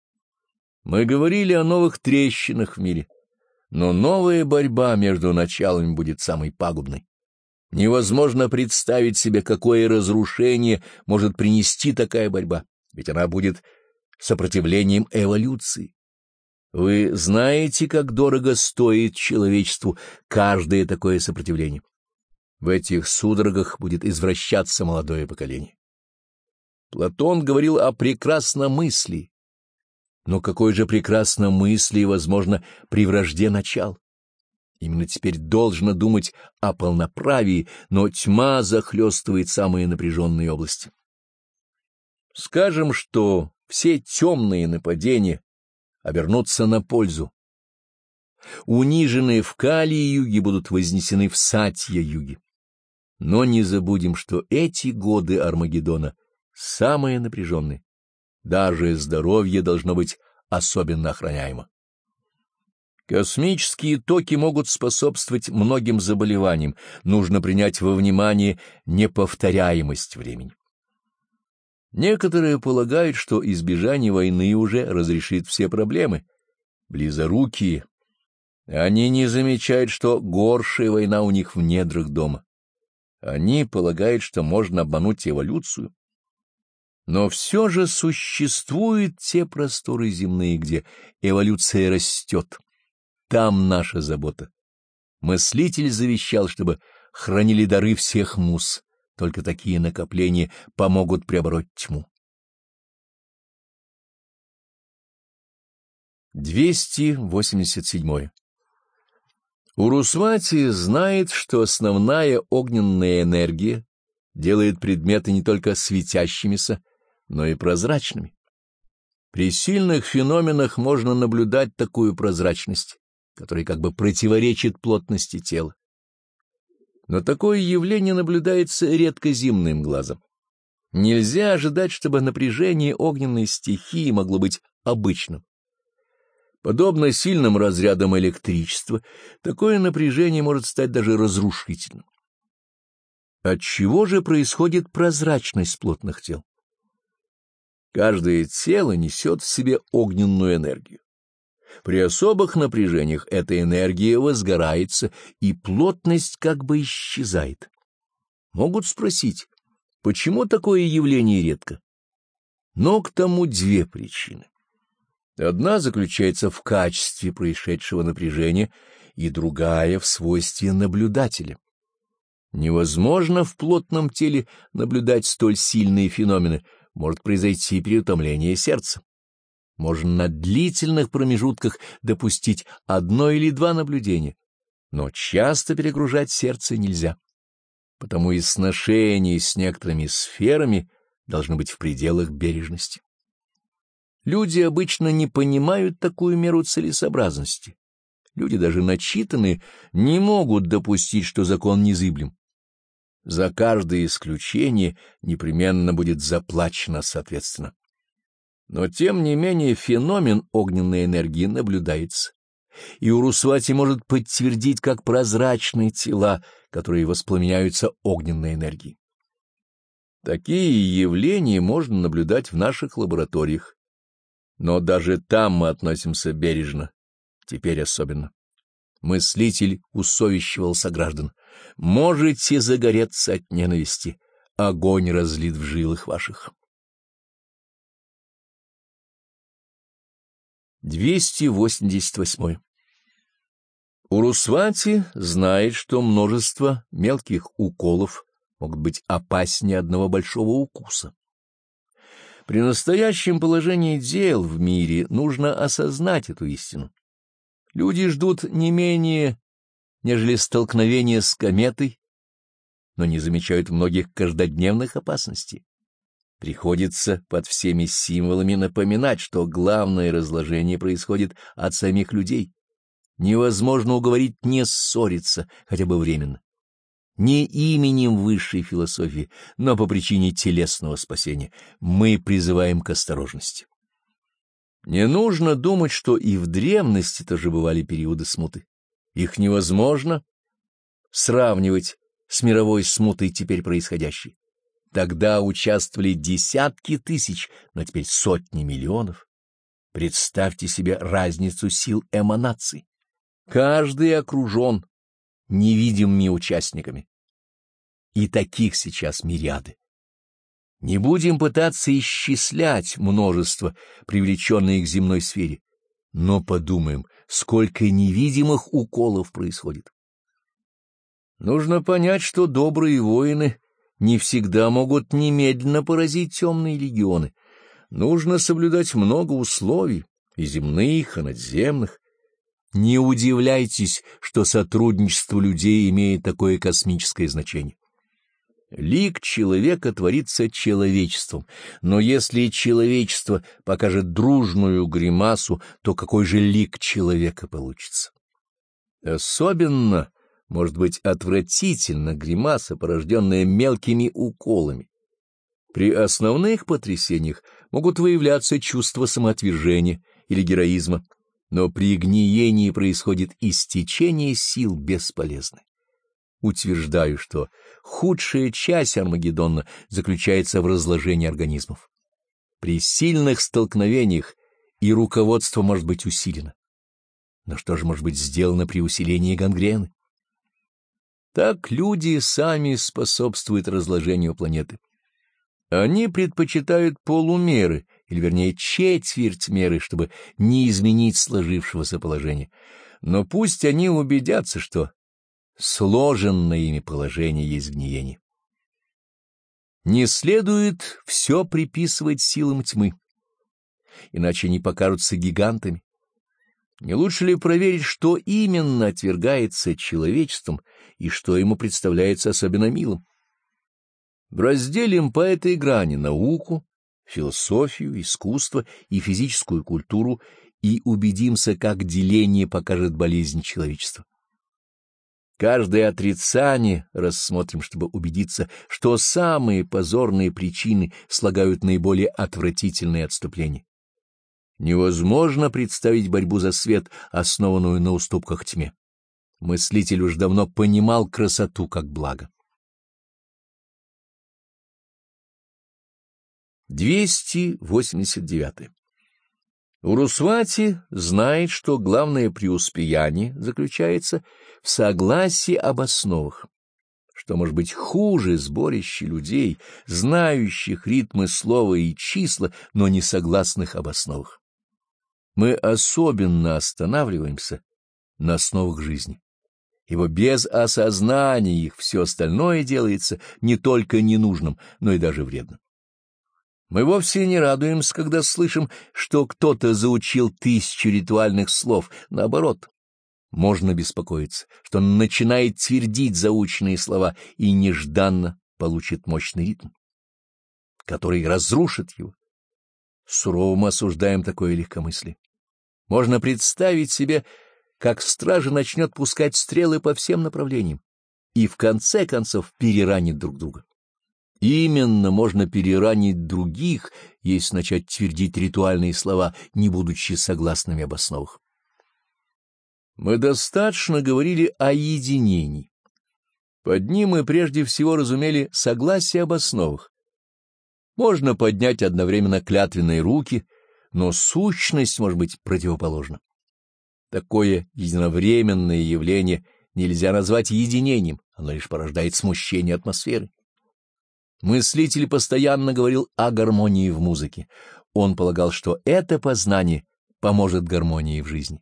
Мы говорили о новых трещинах в мире, но новая борьба между началами будет самой пагубной. Невозможно представить себе, какое разрушение может принести такая борьба, ведь она будет сопротивлением эволюции. Вы знаете, как дорого стоит человечеству каждое такое сопротивление. В этих судорогах будет извращаться молодое поколение. Платон говорил о прекрасномыслии. Но какой же прекрасномыслие возможно при вражде начал? Именно теперь должно думать о полноправии, но тьма захлестывает самые напряженные области. Скажем, что все темные нападения обернутся на пользу. Униженные в Кали-юге будут вознесены в Сатья-юге. Но не забудем, что эти годы Армагеддона самые напряженные. Даже здоровье должно быть особенно охраняемо. Космические токи могут способствовать многим заболеваниям, нужно принять во внимание неповторяемость времени. Некоторые полагают, что избежание войны уже разрешит все проблемы. Близорукие. Они не замечают, что горшая война у них в недрах дома. Они полагают, что можно обмануть эволюцию. Но все же существуют те просторы земные, где эволюция растет. Там наша забота. Мыслитель завещал, чтобы хранили дары всех муз. Только такие накопления помогут преобороть тьму. двести восемьдесят седьмое. Урусвати знает, что основная огненная энергия делает предметы не только светящимися, но и прозрачными. При сильных феноменах можно наблюдать такую прозрачность, которая как бы противоречит плотности тела. Но такое явление наблюдается редко земным глазом. Нельзя ожидать, чтобы напряжение огненной стихии могло быть обычным. Подобно сильным разрядам электричества, такое напряжение может стать даже разрушительным. Отчего же происходит прозрачность плотных тел? Каждое тело несет в себе огненную энергию. При особых напряжениях эта энергия возгорается, и плотность как бы исчезает. Могут спросить, почему такое явление редко? Но к тому две причины. Одна заключается в качестве происшедшего напряжения, и другая в свойстве наблюдателя. Невозможно в плотном теле наблюдать столь сильные феномены, может произойти переутомление сердца. Можно на длительных промежутках допустить одно или два наблюдения, но часто перегружать сердце нельзя. Потому и сношения с некоторыми сферами должны быть в пределах бережности. Люди обычно не понимают такую меру целесообразности. Люди, даже начитанные, не могут допустить, что закон незыблем. За каждое исключение непременно будет заплачено соответственно. Но, тем не менее, феномен огненной энергии наблюдается, и Урусвати может подтвердить как прозрачные тела, которые воспламеняются огненной энергией. Такие явления можно наблюдать в наших лабораториях, но даже там мы относимся бережно, теперь особенно. Мыслитель усовещивал сограждан: можете загореться от ненависти, огонь разлит в жилах ваших. двести восемьдесят восьмое. Урусвати знает, что множество мелких уколов могут быть опаснее одного большого укуса. При настоящем положении дел в мире нужно осознать эту истину. Люди ждут не менее, нежели столкновения с кометой, но не замечают многих каждодневных опасностей. Приходится под всеми символами напоминать, что главное разложение происходит от самих людей. Невозможно уговорить не ссориться, хотя бы временно. Не именем высшей философии, но по причине телесного спасения. Мы призываем к осторожности. Не нужно думать, что и в древности тоже бывали периоды смуты. Их невозможно сравнивать с мировой смутой теперь происходящей. Тогда участвовали десятки тысяч, но теперь сотни миллионов. Представьте себе разницу сил эманаций. Каждый окружен невидимыми участниками. И таких сейчас мириады. Не будем пытаться исчислять множество, привлеченное к земной сфере, но подумаем, сколько невидимых уколов происходит. Нужно понять, что добрые воины не всегда могут немедленно поразить темные легионы. Нужно соблюдать много условий, и земных, и надземных. Не удивляйтесь, что сотрудничество людей имеет такое космическое значение. Лик человека творится человечеством, но если человечество покажет дружную гримасу, то какой же лик человека получится? Особенно может быть отвратительна гримаса, порожденная мелкими уколами. При основных потрясениях могут выявляться чувства самоотвержения или героизма, но при гниении происходит истечение сил бесполезны. Утверждаю, что худшая часть Армагеддона заключается в разложении организмов. При сильных столкновениях и руководство может быть усилено. Но что же может быть сделано при усилении гангрены? Так люди сами способствуют разложению планеты. Они предпочитают полумеры, или вернее четверть меры, чтобы не изменить сложившегося положения. Но пусть они убедятся, что сложенное ими положение есть гниение. Не следует все приписывать силам тьмы, иначе они покажутся гигантами. Не лучше ли проверить, что именно отвергается человечеством и что ему представляется особенно милым? Разделим по этой грани науку, философию, искусство и физическую культуру и убедимся, как деление покажет болезнь человечества. Каждое отрицание рассмотрим, чтобы убедиться, что самые позорные причины слагают наиболее отвратительные отступления. Невозможно представить борьбу за свет, основанную на уступках тьме. Мыслитель уж давно понимал красоту как благо. двести восемьдесят девять. Урусвати знает, что главное преуспеяние заключается в согласии об основах. Что может быть хуже сборища людей, знающих ритмы слова и числа, но не согласных об основах? Мы особенно останавливаемся на основах жизни, ибо без осознания их все остальное делается не только ненужным, но и даже вредным. Мы вовсе не радуемся, когда слышим, что кто-то заучил тысячу ритуальных слов. Наоборот, можно беспокоиться, что он начинает твердить заученные слова и нежданно получит мощный ритм, который разрушит его. Сурово мы осуждаем такое легкомыслие. Можно представить себе, как стража начнет пускать стрелы по всем направлениям и в конце концов переранит друг друга. Именно можно переранить других, если начать твердить ритуальные слова, не будучи согласными об основах. Мы достаточно говорили о единении. Под ним мы прежде всего разумели согласие об основах. Можно поднять одновременно клятвенные руки, но сущность может быть противоположна. Такое единовременное явление нельзя назвать единением, оно лишь порождает смущение атмосферы. Мыслитель постоянно говорил о гармонии в музыке. Он полагал, что это познание поможет гармонии в жизни.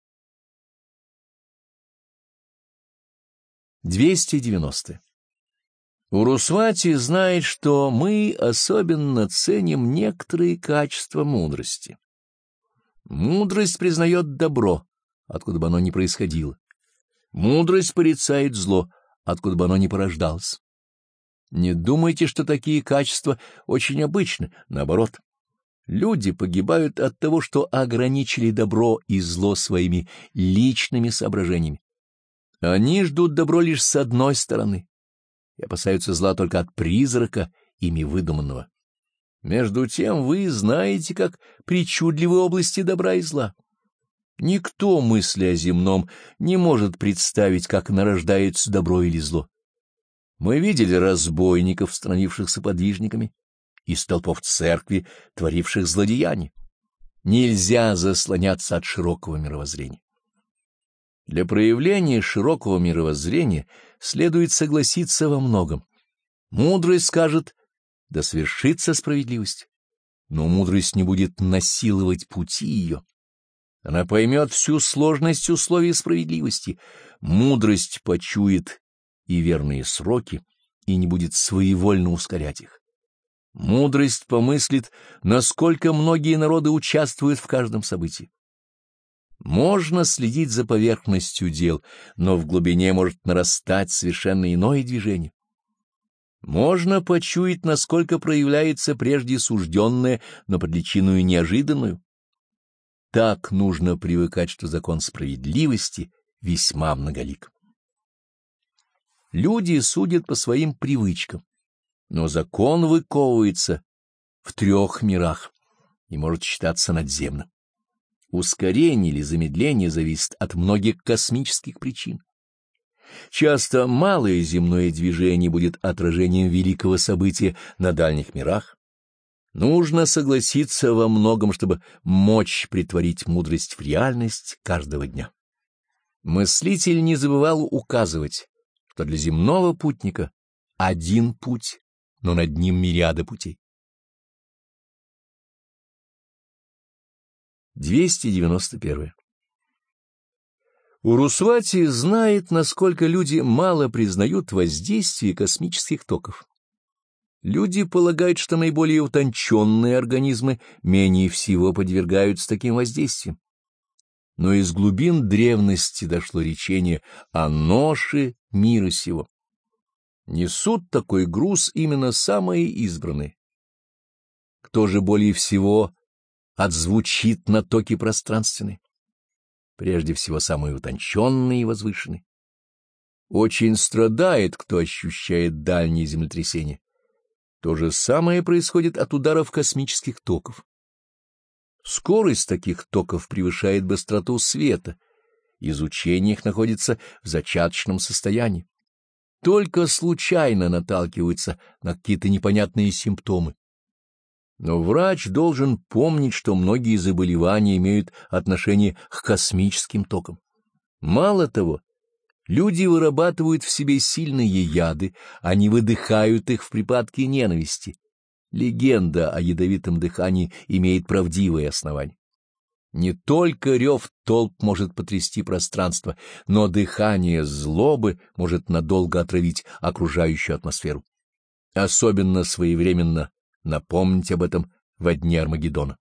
двести девяносто. Урусвати знает, что мы особенно ценим некоторые качества мудрости. Мудрость признает добро, откуда бы оно ни происходило. Мудрость порицает зло, откуда бы оно ни порождалось. Не думайте, что такие качества очень обычны, наоборот. Люди погибают от того, что ограничили добро и зло своими личными соображениями. Они ждут добро лишь с одной стороны и опасаются зла только от призрака, ими выдуманного. Между тем вы знаете, как причудливы области добра и зла. Никто, мысля о земном, не может представить, как нарождается добро или зло. Мы видели разбойников, становившихся подвижниками, и столпов церкви, творивших злодеяния. Нельзя заслоняться от широкого мировоззрения. Для проявления широкого мировоззрения следует согласиться во многом. Мудрость скажет: да свершится справедливость, но мудрость не будет насиловать пути ее. Она поймет всю сложность условий справедливости. Мудрость почует и верные сроки, и не будет своевольно ускорять их. Мудрость помыслит, насколько многие народы участвуют в каждом событии. Можно следить за поверхностью дел, но в глубине может нарастать совершенно иное движение. Можно почуять, насколько проявляется прежде сужденное, но под личиною неожиданную. Так нужно привыкать, что закон справедливости весьма многолик. Люди судят по своим привычкам, но закон выковывается в трех мирах и может считаться надземным. Ускорение или замедление зависит от многих космических причин. Часто малое земное движение будет отражением великого события на дальних мирах. Нужно согласиться во многом, чтобы мочь претворить мудрость в реальность каждого дня. Мыслитель не забывал указывать, что для земного путника один путь, но над ним мириады путей. двести девяносто первое. Урусвати знает, насколько люди мало признают воздействие космических токов. Люди полагают, что наиболее утонченные организмы менее всего подвергаются таким воздействиям. Но из глубин древности дошло речение о ноше мира сего. Несут такой груз именно самые избранные. Кто же более всего отзвучит на токе пространственной? Прежде всего, самые утонченные и возвышенные. Очень страдает, кто ощущает дальние землетрясения. То же самое происходит от ударов космических токов. Скорость таких токов превышает быстроту света, изучение их находится в зачаточном состоянии. Только случайно наталкиваются на какие-то непонятные симптомы. Но врач должен помнить, что многие заболевания имеют отношение к космическим токам. Мало того, люди вырабатывают в себе сильные яды, они выдыхают их в припадке ненависти. Легенда о ядовитом дыхании имеет правдивое основание. Не только рев толп может потрясти пространство, но дыхание злобы может надолго отравить окружающую атмосферу. Особенно своевременно напомнить об этом во дни Армагеддона.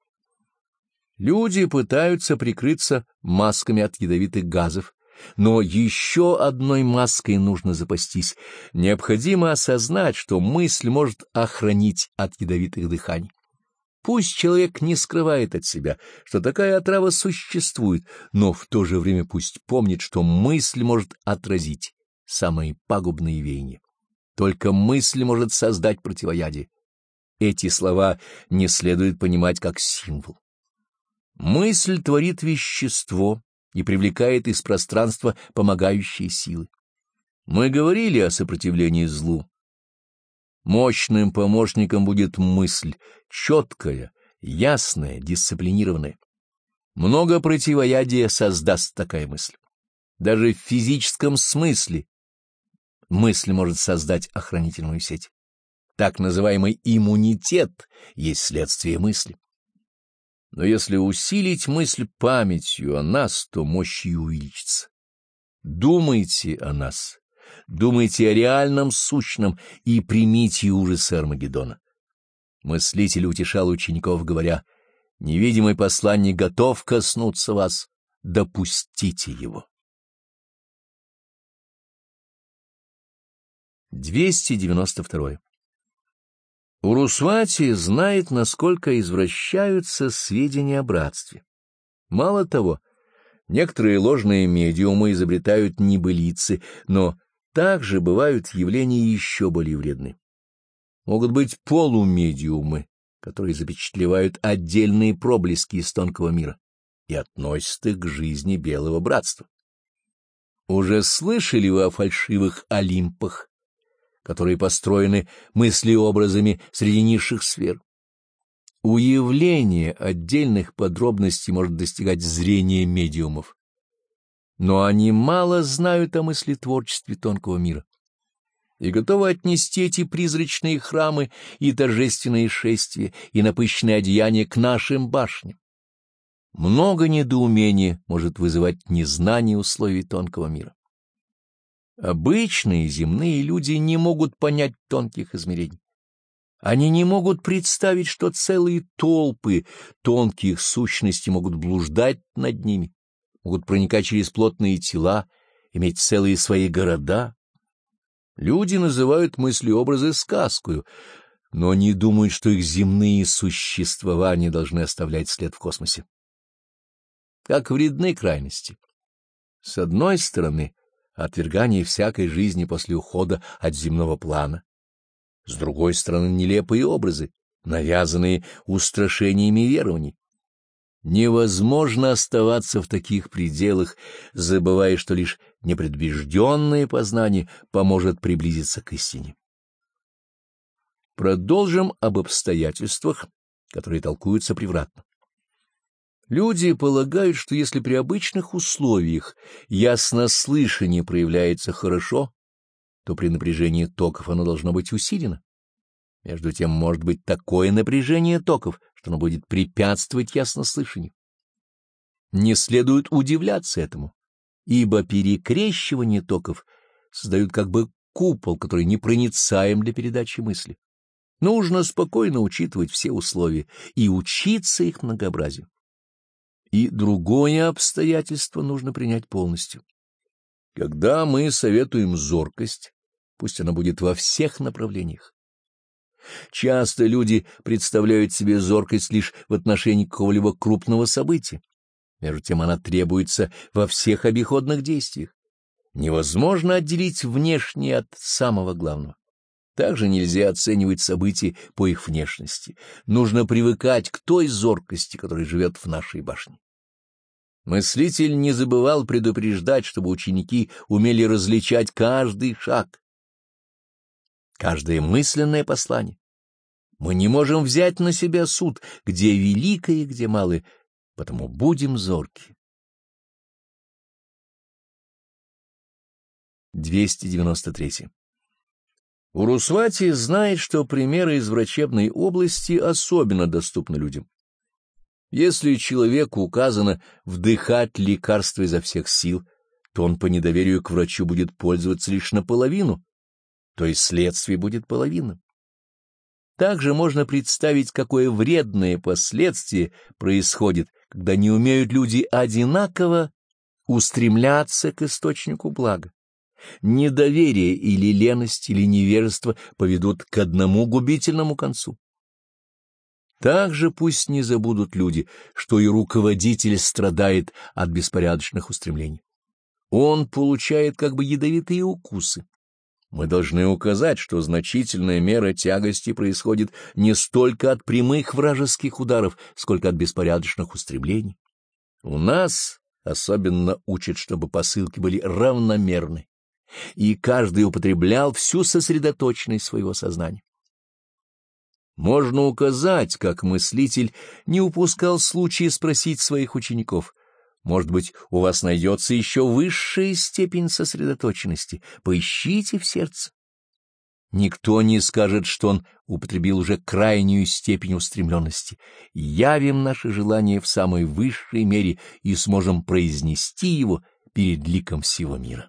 Люди пытаются прикрыться масками от ядовитых газов, но еще одной маской нужно запастись. Необходимо осознать, что мысль может охранить от ядовитых дыханий. Пусть человек не скрывает от себя, что такая отрава существует, но в то же время пусть помнит, что мысль может отразить самые пагубные веяния. Только мысль может создать противоядие. Эти слова не следует понимать как символ. Мысль творит вещество и привлекает из пространства помогающие силы. Мы говорили о сопротивлении злу. Мощным помощником будет мысль, четкая, ясная, дисциплинированная. Много противоядия создаст такая мысль. Даже в физическом смысле мысль может создать охранительную сеть. Так называемый иммунитет есть следствие мысли. Но если усилить мысль памятью о нас, то мощь ее увеличится. Думайте о нас, думайте о реальном сущном и примите ужасы Армагеддона. Мыслитель утешал учеников, говоря: невидимый посланник готов коснуться вас, допустите его. двести девяносто два. Урусвати знает, насколько извращаются сведения о братстве. Мало того, некоторые ложные медиумы изобретают небылицы, но также бывают явления еще более вредны. Могут быть полумедиумы, которые запечатлевают отдельные проблески из тонкого мира и относят их к жизни белого братства. Уже слышали вы о фальшивых олимпах, которые построены мыслеобразами среди низших сфер? Уявление отдельных подробностей может достигать зрения медиумов, но они мало знают о мыслетворчестве тонкого мира и готовы отнести эти призрачные храмы и торжественные шествия и напыщенные одеяния к нашим башням. Много недоумения может вызывать незнание условий тонкого мира. Обычные земные люди не могут понять тонких измерений. Они не могут представить, что целые толпы тонких сущностей могут блуждать над ними, могут проникать через плотные тела, иметь целые свои города. Люди называют мыслеобразы сказкою, но не думают, что их земные существования должны оставлять след в космосе. Как вредны крайности. С одной стороны, отвергание всякой жизни после ухода от земного плана. С другой стороны, нелепые образы, навязанные устрашениями верований. Невозможно оставаться в таких пределах, забывая, что лишь непредубежденное познание поможет приблизиться к истине. Продолжим об обстоятельствах, которые толкуются превратно. Люди полагают, что если при обычных условиях яснослышание проявляется хорошо, то при напряжении токов оно должно быть усилено. Между тем, может быть такое напряжение токов, что оно будет препятствовать яснослышанию. Не следует удивляться этому, ибо перекрещивание токов создают как бы купол, который непроницаем для передачи мысли. Нужно спокойно учитывать все условия и учиться их многообразию. И другое обстоятельство нужно принять полностью. Когда мы советуем зоркость, пусть она будет во всех направлениях. Часто люди представляют себе зоркость лишь в отношении какого-либо крупного события. Между тем она требуется во всех обиходных действиях. Невозможно отделить внешнее от самого главного. Также нельзя оценивать события по их внешности. Нужно привыкать к той зоркости, которая живет в нашей башне. Мыслитель не забывал предупреждать, чтобы ученики умели различать каждый шаг, каждое мысленное послание. Мы не можем взять на себя суд, где великое и где малое, потому будем зорки. двести девяносто три. Урусвати знает, что примеры из врачебной области особенно доступны людям. Если человеку указано вдыхать лекарства изо всех сил, то он по недоверию к врачу будет пользоваться лишь наполовину, то есть следствие будет половинным. Также можно представить, какое вредное последствие происходит, когда не умеют люди одинаково устремляться к источнику блага. Недоверие или леность или невежество поведут к одному губительному концу. Также пусть не забудут люди, что и руководитель страдает от беспорядочных устремлений. Он получает как бы ядовитые укусы. Мы должны указать, что значительная мера тягости происходит не столько от прямых вражеских ударов, сколько от беспорядочных устремлений. У нас особенно учат, чтобы посылки были равномерны, и каждый употреблял всю сосредоточенность своего сознания. Можно указать, как мыслитель не упускал случая спросить своих учеников: может быть, у вас найдется еще высшая степень сосредоточенности, поищите в сердце. Никто не скажет, что он употребил уже крайнюю степень устремленности. Явим наше желание в самой высшей мере и сможем произнести его перед ликом всего мира.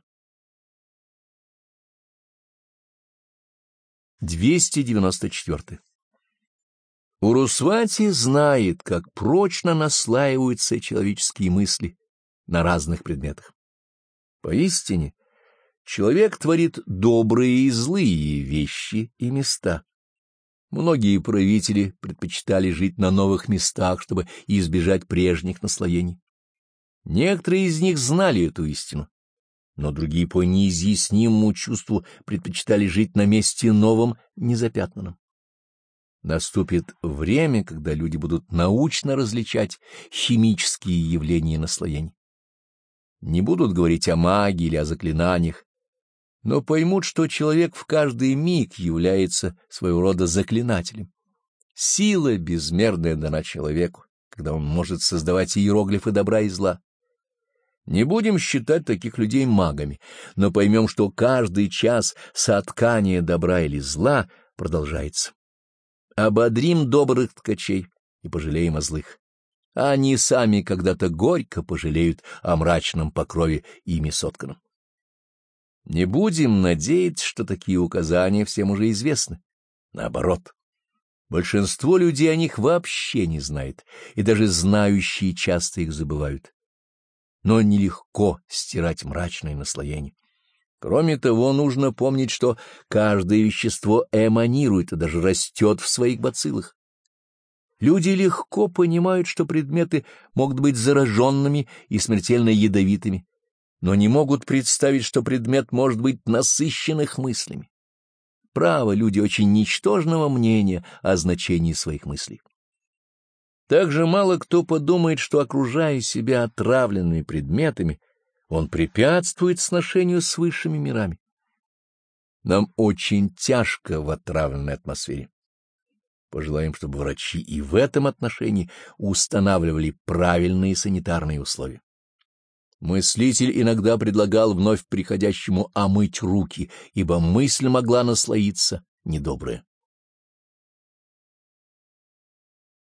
двести девяносто четыре. Урусвати знает, как прочно наслаиваются человеческие мысли на разных предметах. Поистине, Человек творит добрые и злые вещи и места. Многие правители предпочитали жить на новых местах, чтобы избежать прежних наслоений. Некоторые из них знали эту истину, но другие по неизъяснимому чувству предпочитали жить на месте новом, незапятнанном. Наступит время, когда люди будут научно различать химические явления наслоений. Не будут говорить о магии или о заклинаниях, но поймут, что человек в каждый миг является своего рода заклинателем. Сила безмерная дана человеку, когда он может создавать иероглифы добра и зла. Не будем считать таких людей магами, но поймем, что каждый час соткания добра или зла продолжается. Ободрим добрых ткачей и пожалеем о злых. А они сами когда-то горько пожалеют о мрачном покрове ими сотканном. Не будем надеяться, что такие указания всем уже известны. Наоборот, большинство людей о них вообще не знает, и даже знающие часто их забывают. Но нелегко стирать мрачное наслоение. Кроме того, нужно помнить, что каждое вещество эманирует и даже растет в своих бациллах. Люди легко понимают, что предметы могут быть зараженными и смертельно ядовитыми, но не могут представить, что предмет может быть насыщен их мыслями. Право, люди очень ничтожного мнения о значении своих мыслей. Также мало кто подумает, что, окружая себя отравленными предметами, он препятствует сношению с высшими мирами. Нам очень тяжко в отравленной атмосфере. Пожелаем, чтобы врачи и в этом отношении устанавливали правильные санитарные условия. Мыслитель иногда предлагал вновь приходящему омыть руки, ибо мысль могла наслоиться недобрая.